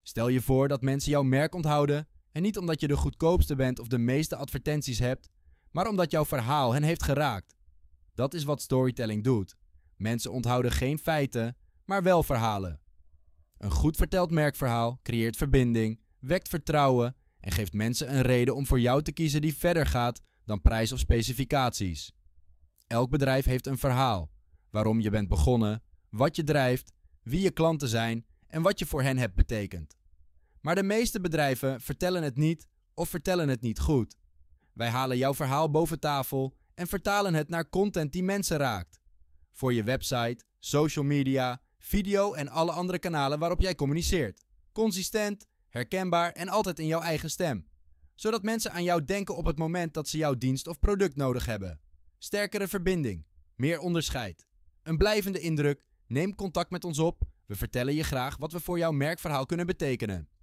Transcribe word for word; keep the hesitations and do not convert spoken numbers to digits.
Stel je voor dat mensen jouw merk onthouden en niet omdat je de goedkoopste bent of de meeste advertenties hebt, maar omdat jouw verhaal hen heeft geraakt. Dat is wat storytelling doet. Mensen onthouden geen feiten, maar wel verhalen. Een goed verteld merkverhaal creëert verbinding, wekt vertrouwen en geeft mensen een reden om voor jou te kiezen die verder gaat dan prijs of specificaties. Elk bedrijf heeft een verhaal. Waarom je bent begonnen, wat je drijft, wie je klanten zijn en wat je voor hen hebt betekend. Maar de meeste bedrijven vertellen het niet of vertellen het niet goed. Wij halen jouw verhaal boven tafel en vertalen het naar content die mensen raakt. Voor je website, social media, video en alle andere kanalen waarop jij communiceert. Consistent, herkenbaar en altijd in jouw eigen stem. Zodat mensen aan jou denken op het moment dat ze jouw dienst of product nodig hebben. Sterkere verbinding, meer onderscheid. Een blijvende indruk, neem contact met ons op. We vertellen je graag wat we voor jouw merkverhaal kunnen betekenen.